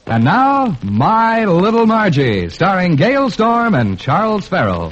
And now, My Little Margie, starring Gail Storm and Charles Farrell.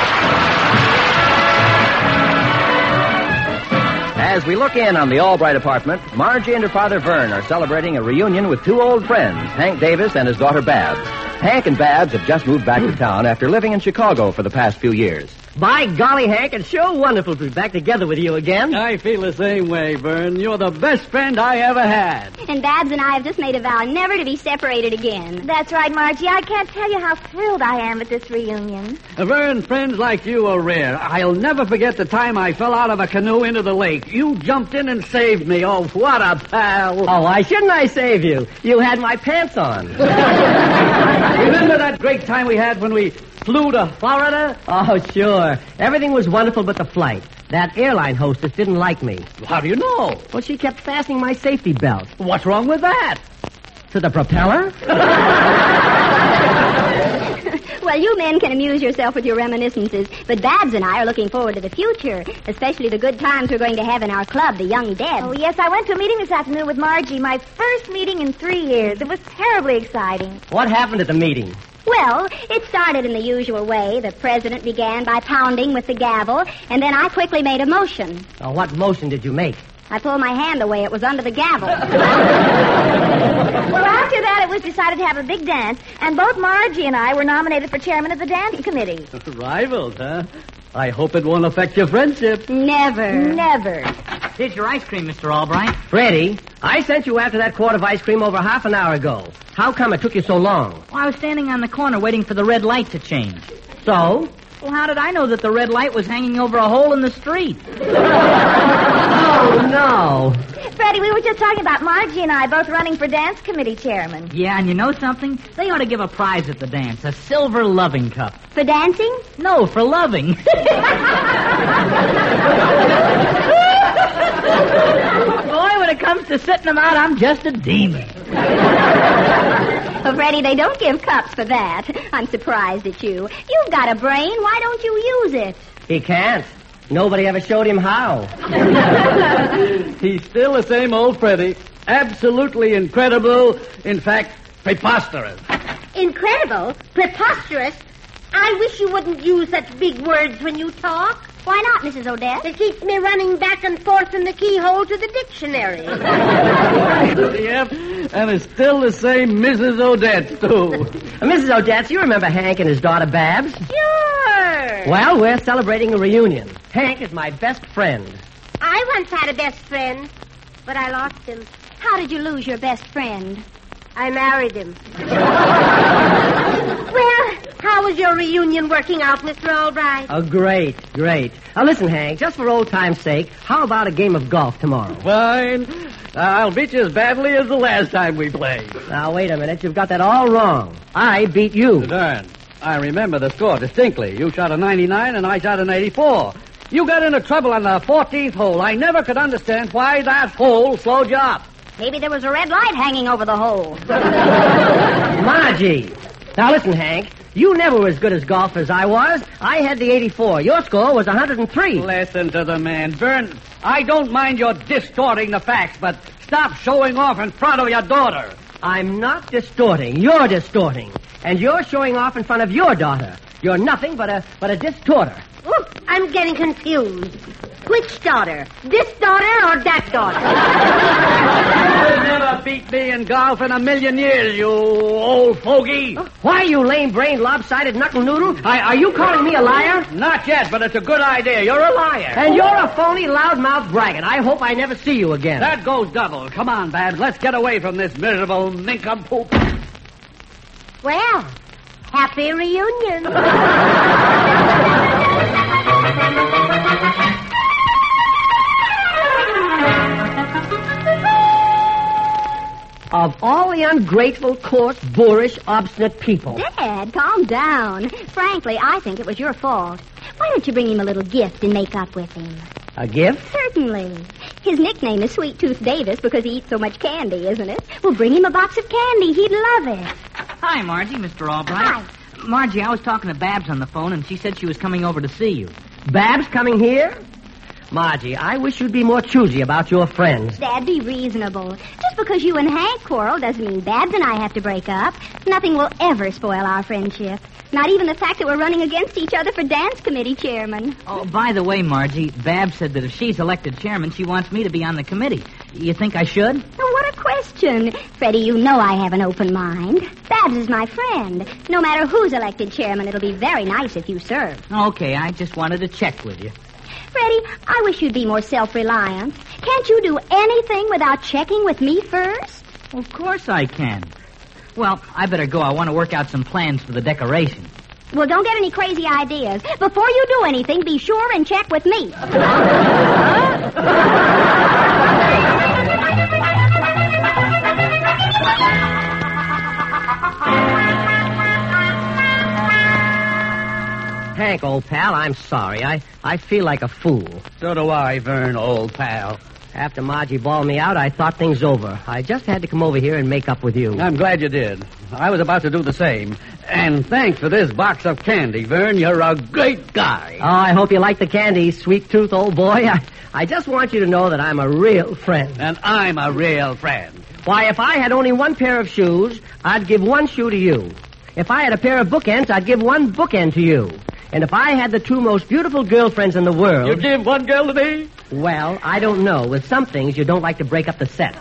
As we look in on the Albright apartment, Margie and her father Vern are celebrating a reunion with two old friends, Hank Davis and his daughter Babs. Hank and Babs have just moved back to town after living in Chicago for the past few years. By golly, Hank, it's sure wonderful to be back together with you again. I feel the same way, Vern. You're the best friend I ever had. And Babs and I have just made a vow never to be separated again. That's right, Margie. I can't tell you how thrilled I am at this reunion. Vern, friends like you are rare. I'll never forget the time I fell out of a canoe into the lake. You jumped in and saved me. Oh, what a pal. Oh, why shouldn't I save you? You had my pants on. Remember that great time we had when we flew to Florida? Oh, sure. Everything was wonderful but the flight. That airline hostess didn't like me. How do you know? Well, she kept fastening my safety belt. What's wrong with that? To the propeller? Well, you men can amuse yourself with your reminiscences, but Babs and I are looking forward to the future, especially the good times we're going to have in our club, the Young Dead. Oh, yes, I went to a meeting this afternoon with Margie, my first meeting in 3 years. It was terribly exciting. What happened at the meeting? Well, it started in the usual way. The president began by pounding with the gavel, and then I quickly made a motion. Oh, what motion did you make? I pulled my hand away. It was under the gavel. Well, after that, it was decided to have a big dance, and both Margie and I were nominated for chairman of the dance committee. Rivals, huh? I hope it won't affect your friendship. Never. Here's your ice cream, Mr. Albright. Freddie, I sent you after that quart of ice cream over half an hour ago. How come it took you so long? Well, I was standing on the corner waiting for the red light to change. So? Well, how did I know that the red light was hanging over a hole in the street? Oh, no. Freddie, we were just talking about Margie and I both running for dance committee chairman. Yeah, and you know something? They ought to give a prize at the dance, a silver loving cup. For dancing? No, for loving. Boy, when it comes to sitting them out, I'm just a demon. Well, Freddie, they don't give cups for that. I'm surprised at you. You've got a brain. Why don't you use it? He can't. Nobody ever showed him how. He's still the same old Freddie. Absolutely incredible. In fact, preposterous. Incredible? Preposterous? I wish you wouldn't use such big words when you talk. Why not, Mrs. Odette? It keeps me running back and forth from the keyhole to the dictionary. Yep, and it's still the same Mrs. Odette, too. Mrs. Odette, you remember Hank and his daughter Babs? Sure. Well, we're celebrating a reunion. Hank is my best friend. I once had a best friend, but I lost him. How did you lose your best friend? I married him. Well, how was your reunion working out, Mr. Albright? Oh, great. Now, listen, Hank, just for old time's sake, how about a game of golf tomorrow? Fine. I'll beat you as badly as the last time we played. Now, wait a minute. You've got that all wrong. I beat you. Darn. I remember the score distinctly. You shot a 99 and I shot an 84. You got into trouble on the 14th hole. I never could understand why that hole slowed you up. Maybe there was a red light hanging over the hole. Margie. Now, listen, Hank. You never were as good as golf as I was. I had the 84. Your score was 103. Listen to the man. Vern, I don't mind your distorting the facts, but stop showing off in front of your daughter. I'm not distorting. You're distorting. And you're showing off in front of your daughter. You're nothing but a distorter. Ooh, I'm getting confused. Which daughter? This daughter or that daughter? You'll never beat me in golf in a million years, you old fogey. Why, you lame-brained, lopsided knuckle-noodle? Are you calling me a liar? Not yet, but it's a good idea. You're a liar. And you're a phony, loudmouth braggart. I hope I never see you again. That goes double. Come on, Babs. Let's get away from this miserable nincompoop. Well, happy reunion. Of all the ungrateful, coarse, boorish, obstinate people. Dad, calm down. Frankly, I think it was your fault. Why don't you bring him a little gift and make up with him? A gift? Certainly. His nickname is Sweet Tooth Davis because he eats so much candy, isn't it? Well, bring him a box of candy. He'd love it. Hi, Margie, Mr. Albright. Hi. Margie, I was talking to Babs on the phone, and she said she was coming over to see you. Babs coming here? Margie, I wish you'd be more choosy about your friends. Dad, be reasonable. Just because you and Hank quarrel doesn't mean Babs and I have to break up. Nothing will ever spoil our friendship. Not even the fact that we're running against each other for dance committee chairman. Oh, by the way, Margie, Babs said that if she's elected chairman, she wants me to be on the committee. You think I should? Oh, what a question. Freddie, you know I have an open mind. Babs is my friend. No matter who's elected chairman, it'll be very nice if you serve. Okay, I just wanted to check with you. Freddie, I wish you'd be more self-reliant. Can't you do anything without checking with me first? Of course I can. Well, I better go. I want to work out some plans for the decoration. Well, don't get any crazy ideas. Before you do anything, be sure and check with me. Hank, old pal, I'm sorry. I feel like a fool. So do I, Vern, old pal. After Margie bawled me out, I thought things over. I just had to come over here and make up with you. I'm glad you did. I was about to do the same. And thanks for this box of candy, Vern. You're a great guy. Oh, I hope you like the candy, sweet tooth, old boy. I just want you to know that I'm a real friend. And I'm a real friend. Why, if I had only one pair of shoes, I'd give one shoe to you. If I had a pair of bookends, I'd give one bookend to you. And if I had the two most beautiful girlfriends in the world... You'd give one girl to me? Well, I don't know. With some things, you don't like to break up the set.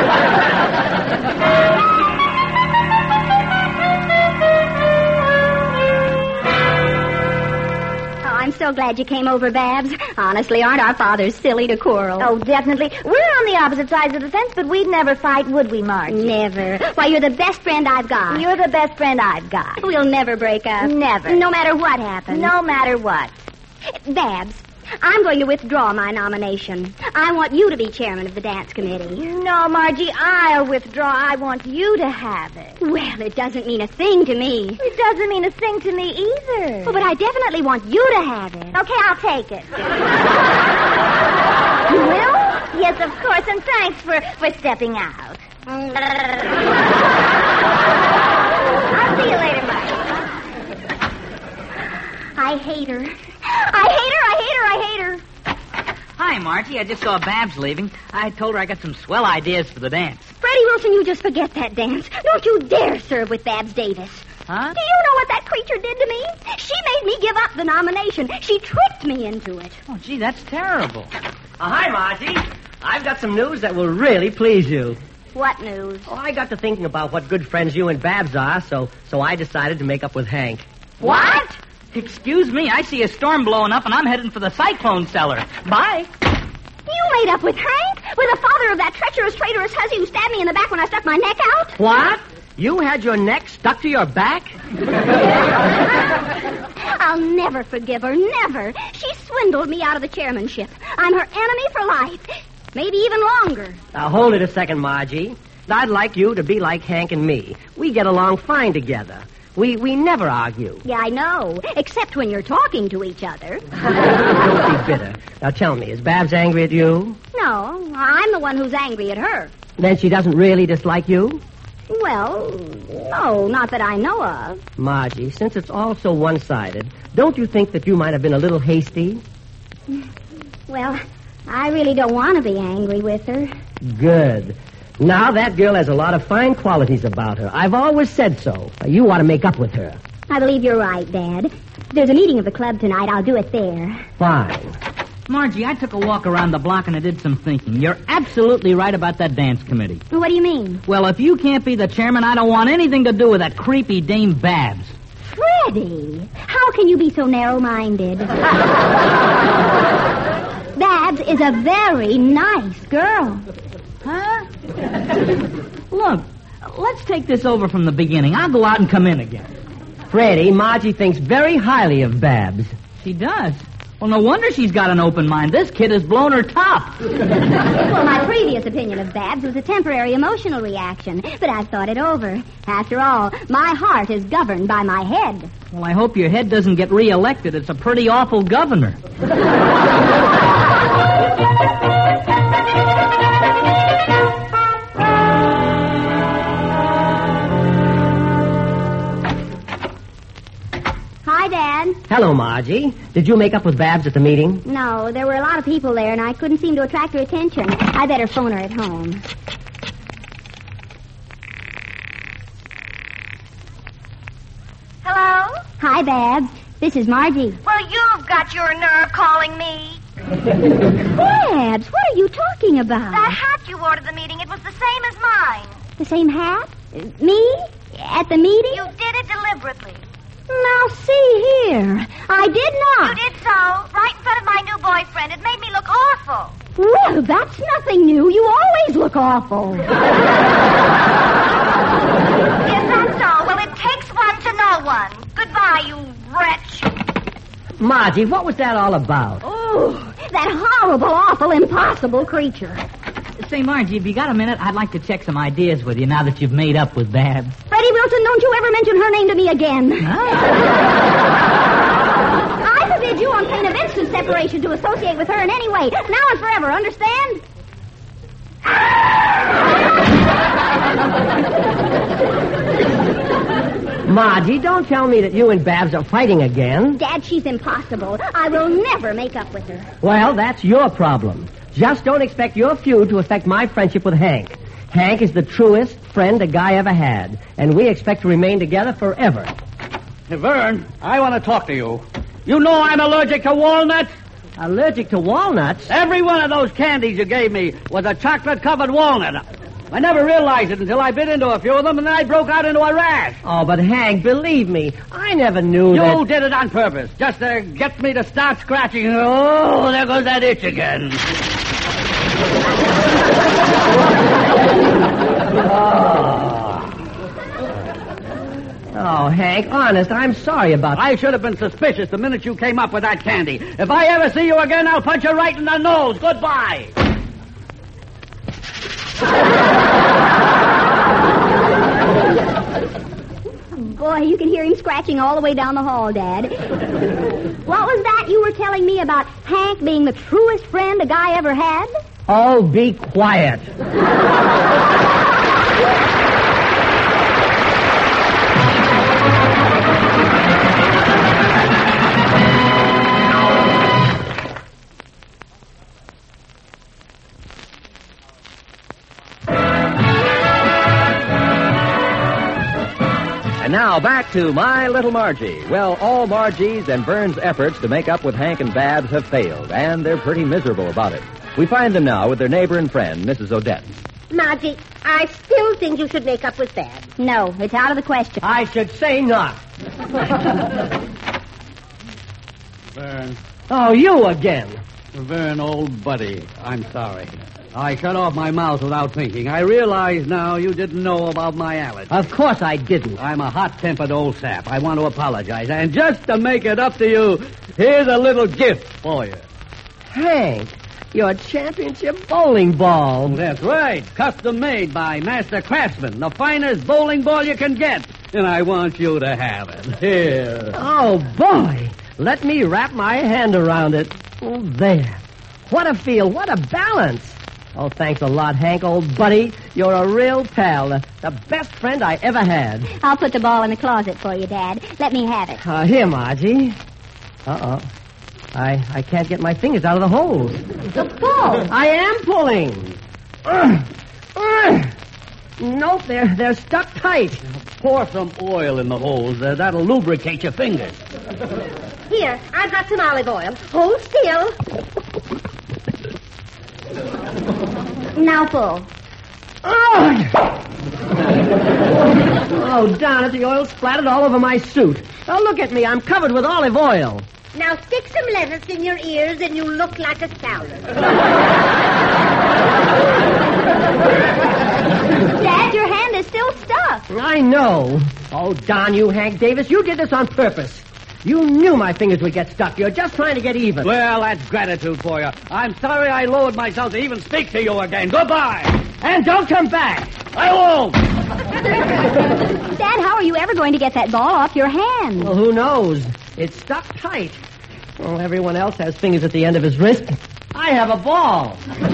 I'm so glad you came over, Babs. Honestly, aren't our fathers silly to quarrel? Oh, definitely. We're on the opposite sides of the fence, but we'd never fight, would we, Margie? Never. Why, you're the best friend I've got. You're the best friend I've got. We'll never break up. Never. No matter what happens. No matter what. Babs, I'm going to withdraw my nomination. I want you to be chairman of the dance committee. No, Margie, I'll withdraw. I want you to have it. Well, it doesn't mean a thing to me. It doesn't mean a thing to me either. Oh, but I definitely want you to have it. Okay, I'll take it. You will? Yes, of course, and thanks for stepping out. I'll see you later, Margie. I hate her. I hate her, I hate her, I hate her. Hi, Margie. I just saw Babs leaving. I told her I got some swell ideas for the dance. Freddie Wilson, you just forget that dance. Don't you dare serve with Babs Davis. Huh? Do you know what that creature did to me? She made me give up the nomination. She tricked me into it. Oh, gee, that's terrible. Hi, Margie. I've got some news that will really please you. What news? Oh, I got to thinking about what good friends you and Babs are, so I decided to make up with Hank. What? Excuse me, I see a storm blowing up, and I'm heading for the cyclone cellar. Bye. You made up with Hank? With the father of that treacherous, traitorous hussy who stabbed me in the back when I stuck my neck out? What? You had your neck stuck to your back? I'll never forgive her, never. She swindled me out of the chairmanship. I'm her enemy for life. Maybe even longer. Now, hold it a second, Margie. I'd like you to be like Hank and me. We get along fine together. We never argue. Yeah, I know. Except when you're talking to each other. Don't be bitter. Now, tell me, is Babs angry at you? No, I'm the one who's angry at her. Then she doesn't really dislike you? Well, no, not that I know of. Margie, since it's all so one-sided, don't you think that you might have been a little hasty? Well, I really don't want to be angry with her. Good. Now, that girl has a lot of fine qualities about her. I've always said so. You ought to make up with her. I believe you're right, Dad. There's a meeting of the club tonight. I'll do it there. Fine. Margie, I took a walk around the block and I did some thinking. You're absolutely right about that dance committee. What do you mean? Well, if you can't be the chairman, I don't want anything to do with that creepy Dame Babs. Freddie, how can you be so narrow-minded? Babs is a very nice girl. Huh? Look, let's take this over from the beginning. I'll go out and come in again. Freddie, Margie thinks very highly of Babs. She does? Well, no wonder she's got an open mind. This kid has blown her top. Well, my previous opinion of Babs was a temporary emotional reaction, but I've thought it over. After all, my heart is governed by my head. Well, I hope your head doesn't get reelected. It's a pretty awful governor. Hi, Dad. Hello, Margie. Did you make up with Babs at the meeting? No, there were a lot of people there, and I couldn't seem to attract her attention. I better phone her at home. Hello? Hi, Babs. This is Margie. Well, you've got your nerve calling me. Babs, what are you talking about? That hat you wore to the meeting, it was the same as mine. The same hat? Me? At the meeting? You did it deliberately. Now, see here. I did not. You did so, right in front of my new boyfriend. It made me look awful. Well, that's nothing new. You always look awful. Is that so? Well, it takes one to know one. Goodbye, you wretch. Margie, what was that all about? Oh, that horrible, awful, impossible creature. Say, Margie, if you got a minute, I'd like to check some ideas with you now that you've made up with Babs. Freddie Wilson, don't you ever mention her name to me again. I forbid you on pain of instant separation to associate with her in any way. Now and forever, understand? Margie, don't tell me that you and Babs are fighting again. Dad, she's impossible. I will never make up with her. Well, that's your problem. Just don't expect your feud to affect my friendship with Hank. Hank is the truest friend a guy ever had, and we expect to remain together forever. Hey, Vern, I want to talk to you. You know I'm allergic to walnuts. Allergic to walnuts? Every one of those candies you gave me was a chocolate-covered walnut. I never realized it until I bit into a few of them, and then I broke out into a rash. Oh, but Hank, believe me, I never knew You that... did it on purpose, just to get me to start scratching. Oh, there goes that itch again. Oh, Hank, honest, I'm sorry about that. I should have been suspicious the minute you came up with that candy. If I ever see you again, I'll punch you right in the nose. Goodbye. Boy, you can hear him scratching all the way down the hall, Dad. What was that you were telling me about Hank being the truest friend a guy ever had? Oh, be quiet. And now back to My Little Margie. Well, all Margie's and Vern's efforts to make up with Hank and Babs have failed, and they're pretty miserable about it. We find them now with their neighbor and friend, Mrs. Odette. Margie, I still think you should make up with Babs. No, it's out of the question. I should say not. Vern, Oh, you again. Vern, old buddy, I'm sorry. I shut off my mouth without thinking. I realize now you didn't know about my allergy. Of course I didn't. I'm a hot-tempered old sap. I want to apologize. And just to make it up to you, here's a little gift for you. Hank, your championship bowling ball. That's right. Custom made by Master Craftsman. The finest bowling ball you can get. And I want you to have it. Here. Oh, boy. Let me wrap my hand around it. Oh, there. What a feel. What a balance. Oh, thanks a lot, Hank, old buddy. You're a real pal. The best friend I ever had. I'll put the ball in the closet for you, Dad. Let me have it. Here, Margie. Uh-oh. I can't get my fingers out of the holes. The ball. I am pulling. Nope, they're stuck tight. Pour some oil in the holes. That'll lubricate your fingers. Here, I've got some olive oil. Hold still. Now pull. Oh, darn it, the oil splattered all over my suit. Oh, look at me, I'm covered with olive oil. Now stick some lettuce in your ears and you look like a salad. Dad, your hand is still stuck. I know. Oh, darn you, Hank Davis, you did this on purpose. You knew my fingers would get stuck. You're just trying to get even. Well, that's gratitude for you. I'm sorry I lowered myself to even speak to you again. Goodbye. And don't come back. I won't. Dad, how are you ever going to get that ball off your hand? Well, who knows? It's stuck tight. Oh, everyone else has fingers at the end of his wrist. I have a ball.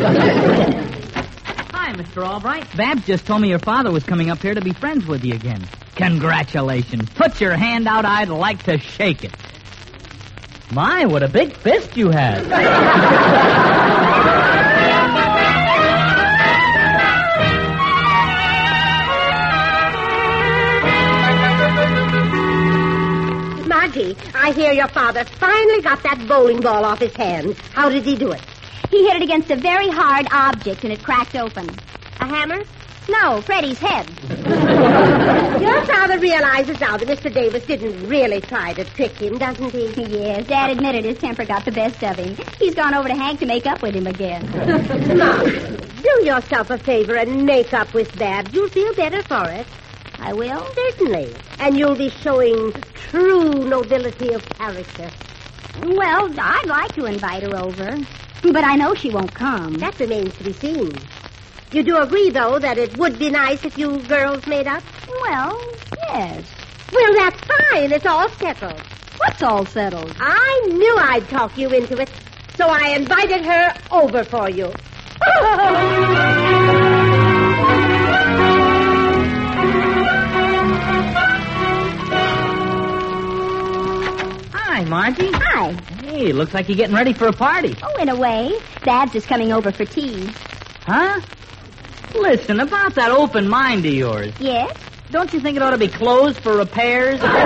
Hi, Mr. Albright. Babs just told me your father was coming up here to be friends with you again. Congratulations. Put your hand out. I'd like to shake it. My, what a big fist you have. Margie, I hear your father finally got that bowling ball off his hand. How did he do it? He hit it against a very hard object and it cracked open. A hammer? No, Freddie's head. Your father realizes now that Mr. Davis didn't really try to trick him, doesn't he? Yes, Dad admitted his temper got the best of him. He's gone over to Hank to make up with him again. Mom, do yourself a favor and make up with Babs. You'll feel better for it. I will? Certainly. And you'll be showing true nobility of character. Well, I'd like to invite her over, but I know she won't come. That remains to be seen. You do agree, though, that it would be nice if you girls made up? Well, yes. Well, that's fine. It's all settled. What's all settled? I knew I'd talk you into it, so I invited her over for you. Hi, Margie. Hi. Hey, looks like you're getting ready for a party. Oh, in a way. Babs is coming over for tea. Huh? Listen, about that open mind of yours. Yes? Don't you think it ought to be closed for repairs? You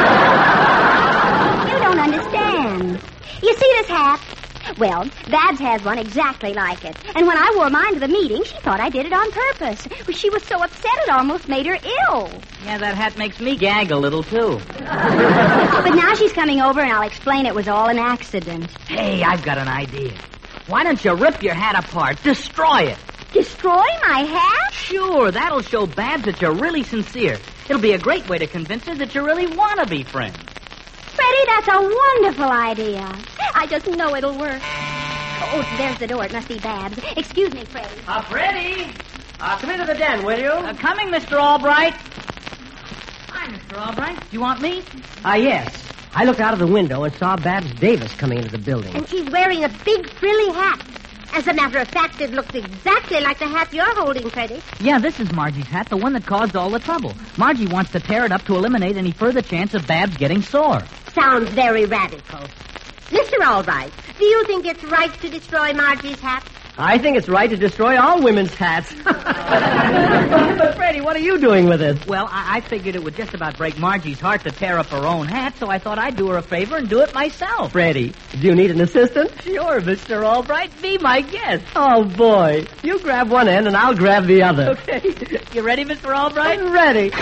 don't understand. You see this hat? Well, Babs has one exactly like it. And when I wore mine to the meeting, she thought I did it on purpose. She was so upset it almost made her ill. Yeah, that hat makes me gag a little, too. But now she's coming over, and I'll explain it was all an accident. Hey, I've got an idea. Why don't you rip your hat apart, destroy it? Destroy my hat? Sure, that'll show Babs that you're really sincere. It'll be a great way to convince her that you really want to be friends. Freddie, that's a wonderful idea. I just know it'll work. Oh, there's the door. It must be Babs. Excuse me, Freddie. Freddie! Come into the den, will you? Coming, Mr. Albright. Hi, Mr. Albright. Do you want me? Yes. I looked out of the window and saw Babs Davis coming into the building. And she's wearing a big frilly hat. As a matter of fact, it looks exactly like the hat you're holding, Freddie. Yeah, this is Margie's hat, the one that caused all the trouble. Margie wants to tear it up to eliminate any further chance of Babs getting sore. Sounds very radical. Mr. Albright, do you think it's right to destroy Margie's hat? I think it's right to destroy all women's hats. But, Freddie, what are you doing with it? Well, I figured it would just about break Margie's heart to tear up her own hat, so I thought I'd do her a favor and do it myself. Freddie, do you need an assistant? Sure, Mr. Albright. Be my guest. Oh, boy. You grab one end and I'll grab the other. Okay. You ready, Mr. Albright? I'm ready.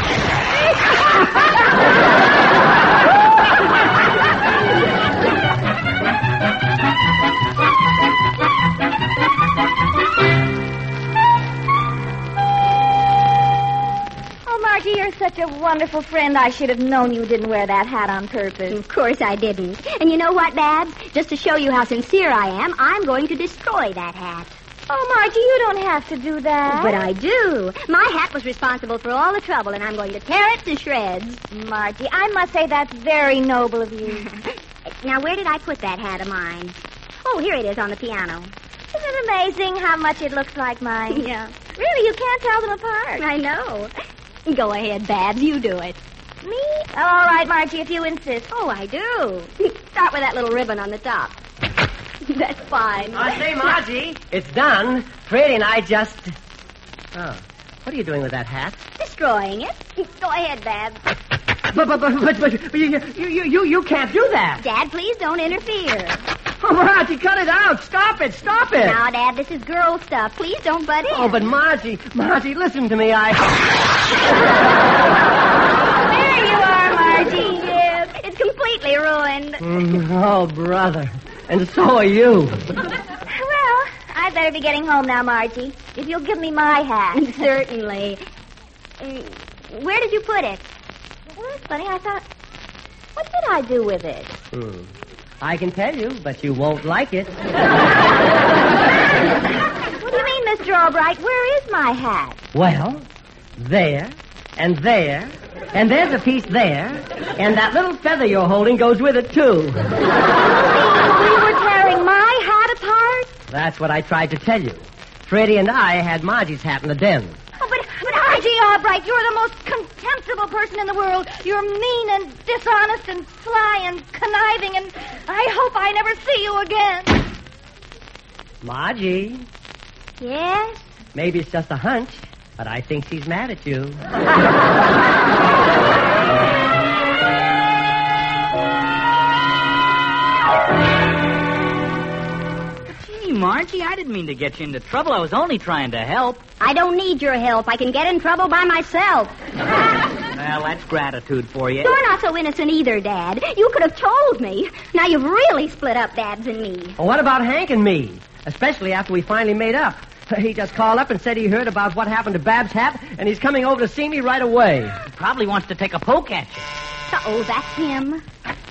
Margie, you're such a wonderful friend. I should have known you didn't wear that hat on purpose. Of course I didn't. And you know what, Babs? Just to show you how sincere I am, I'm going to destroy that hat. Oh, Margie, you don't have to do that. But I do. My hat was responsible for all the trouble, and I'm going to tear it to shreds. Margie, I must say that's very noble of you. Now, where did I put that hat of mine? Oh, here it is on the piano. Isn't it amazing how much it looks like mine? Yeah. Really, you can't tell them apart. I know. Go ahead, Babs. You do it. Me? All right, Margie, if you insist. Oh, I do. Start with that little ribbon on the top. That's fine. I say, Margie, it's done. Freddie and I just... Oh, what are you doing with that hat? Destroying it. Go ahead, Babs. But you can't do that. Dad, please don't interfere. Oh, Margie, cut it out. Stop it. Stop it. Now, Dad, this is girl stuff. Please don't butt in. Oh, but Margie, listen to me. There you are, Margie. Yes, it's completely ruined. Oh, brother. And so are you. Well, I'd better be getting home now, Margie. If you'll give me my hat. Certainly. Where did you put it? Well, that's funny. I thought... What did I do with it? I can tell you, but you won't like it. What do you mean, Mr. Albright? Where is my hat? Well, there, and there, and there's a piece there, and that little feather you're holding goes with it, too. You were tearing my hat apart? That's what I tried to tell you. Freddie and I had Margie's hat in the den. Oh, but Margie, Albright, you're the most contemptible person in the world. You're mean and dishonest and sly and conniving, and I hope I never see you again. Margie, Yes? maybe it's just a hunch, but I think she's mad at you. Gee, Margie, I didn't mean to get you into trouble. I was only trying to help. I don't need your help. I can get in trouble by myself. Well, that's gratitude for you. You're not so innocent either, Dad. You could have told me. Now you've really split up Babs and me. Well, what about Hank and me? Especially after we finally made up. He just called up and said he heard about what happened to Babs' hat, and he's coming over to see me right away. He probably wants to take a poke at you. Oh, that's him.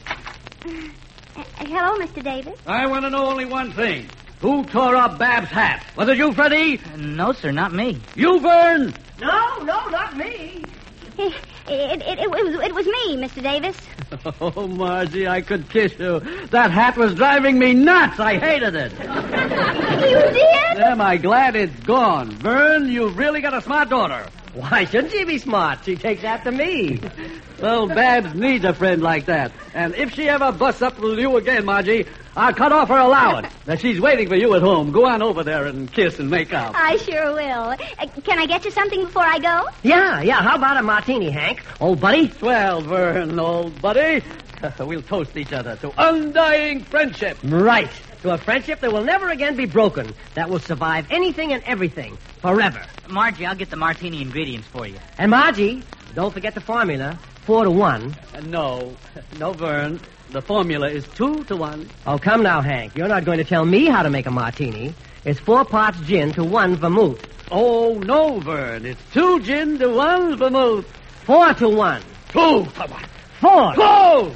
Hello, Mr. Davis. I want to know only one thing. Who tore up Babs' hat? Was it you, Freddie? No, sir, not me. You, Vern? No, not me. It was me, Mr. Davis. Oh, Margie, I could kiss you. That hat was driving me nuts. I hated it. You did? Am I glad it's gone? Vern, you've really got a smart daughter. Why shouldn't she be smart? She takes after me. Well, Babs needs a friend like that. And if she ever busts up with you again, Margie, I'll cut off her allowance. Now, she's waiting for you at home. Go on over there and kiss and make up. I sure will. Can I get you something before I go? Yeah. How about a martini, Hank? Old buddy? Swell, Vern, old buddy. We'll toast each other to undying friendship. Right. To a friendship that will never again be broken. That will survive anything and everything. Forever. Margie, I'll get the martini ingredients for you. And Margie, don't forget the formula. 4-to-1. No, Vern. The formula is 2-to-1. Oh, come now, Hank. You're not going to tell me how to make a martini. It's 4 parts gin to 1 vermouth. Oh, no, Vern. It's 2 gin to 1 vermouth. 4-to-1. 2-to-1. 4. Go!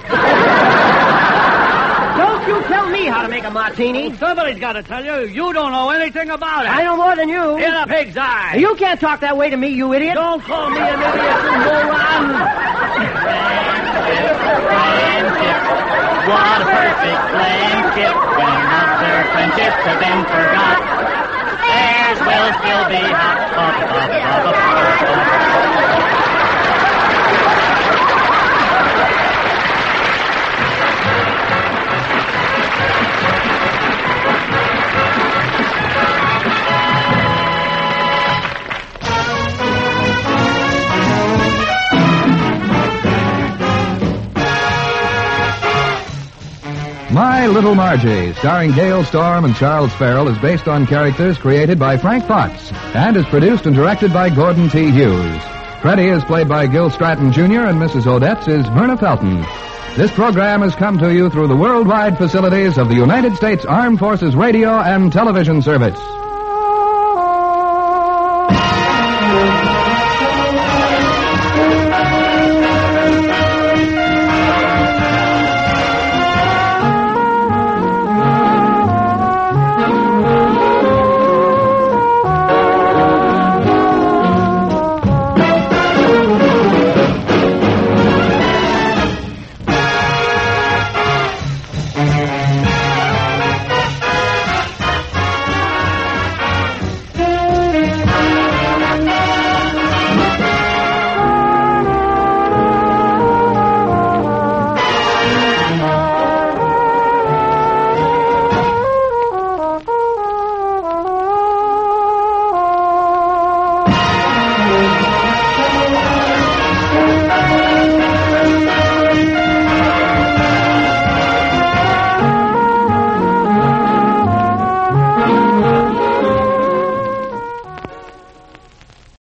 Don't you tell me how to make a martini. Somebody's got to tell you. You don't know anything about it. I know more than you. In a pig's eye. You can't talk that way to me, you idiot. Don't call me an idiot, you moron. What a perfect friendship when other friendships have been forgot. Theirs will still be hot. My Little Margie, starring Gail Storm and Charles Farrell, is based on characters created by Frank Fox and is produced and directed by Gordon T. Hughes. Freddie is played by Gil Stratton Jr. and Mrs. Odette's is Verna Felton. This program has come to you through the worldwide facilities of the United States Armed Forces Radio and Television Service.